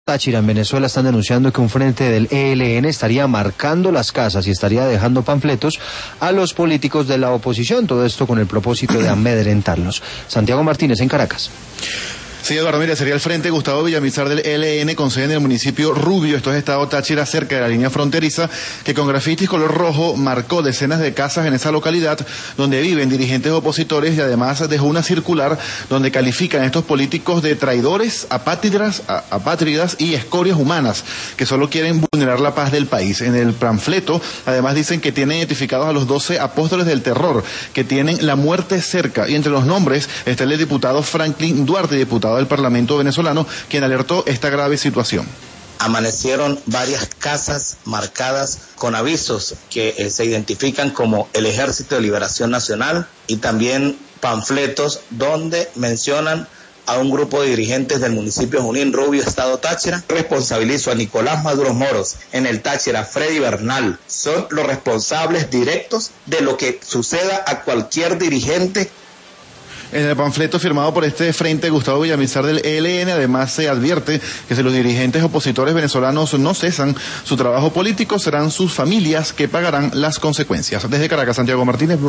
Táchira, en Venezuela, están denunciando que un frente del ELN estaría marcando las casas y estaría dejando panfletos a los políticos de la oposición, todo esto con el propósito de amedrentarlos. Santiago Martínez, en Caracas. Sí, Eduardo, mira, sería el Frente Gustavo Villamizar del ELN con sede en el municipio Rubio, esto es estado Táchira, cerca de la línea fronteriza, que con grafitis color rojo marcó decenas de casas en esa localidad donde viven dirigentes opositores y además dejó una circular donde califican a estos políticos de traidores, apátridas y escorias humanas que solo quieren vulnerar la paz del país. En el panfleto, además dicen que tienen identificados a los 12 apóstoles del terror, que tienen la muerte cerca, y entre los nombres está el diputado Franklin Duarte, diputado del Parlamento venezolano, quien alertó esta grave situación. Amanecieron varias casas marcadas con avisos que se identifican como el Ejército de Liberación Nacional y también panfletos donde mencionan a un grupo de dirigentes del municipio Junín Rubio, estado Táchira. Responsabilizo a Nicolás Maduro Moros en el Táchira, Freddy Bernal. Son los responsables directos de lo que suceda a cualquier dirigente. En el panfleto firmado por este Frente Gustavo Villamizar del ELN, además se advierte que si los dirigentes opositores venezolanos no cesan su trabajo político, serán sus familias que pagarán las consecuencias. Desde Caracas, Santiago Martínez.